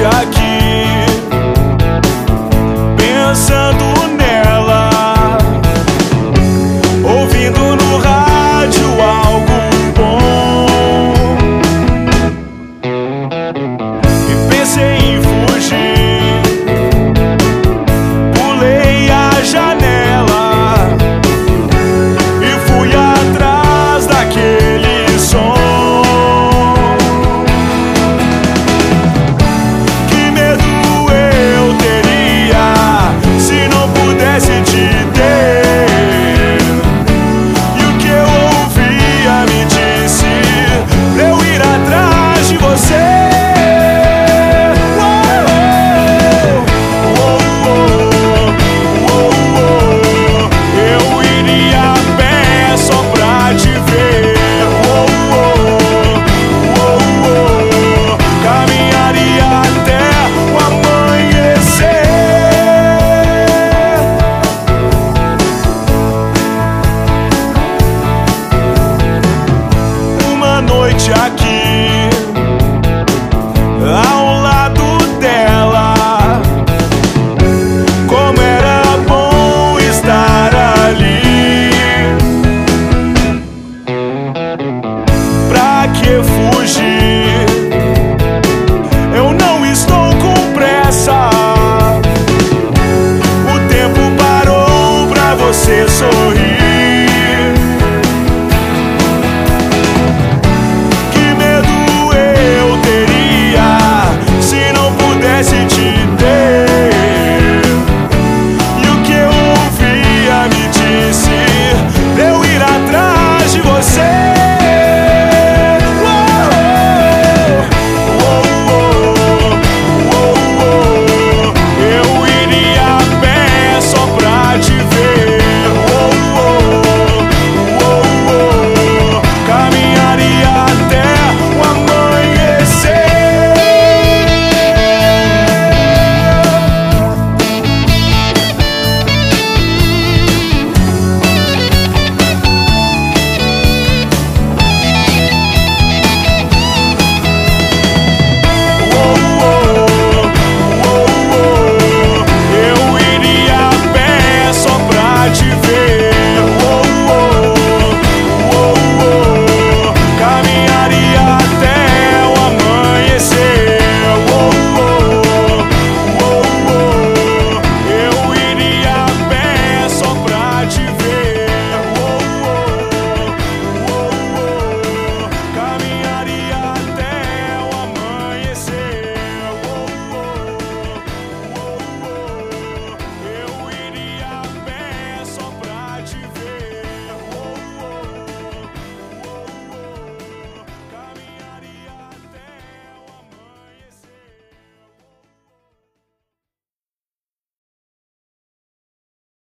aqui, pensando nela, ouvindo no rádio algo bom, e pensei em fugir, pulei a janela e fui atrás daquele som. Que medo eu teria se não pudesse te ter, e o que eu ouvia me disse pra eu ir atrás de você. Eu iria a pé só pra te ver. Caminharia até o amanhecer. Uma noite aqui, ao lado dela, como era bom estar ali. Pra que fugir? Eu não estou com pressa. O tempo parou pra você sorrir.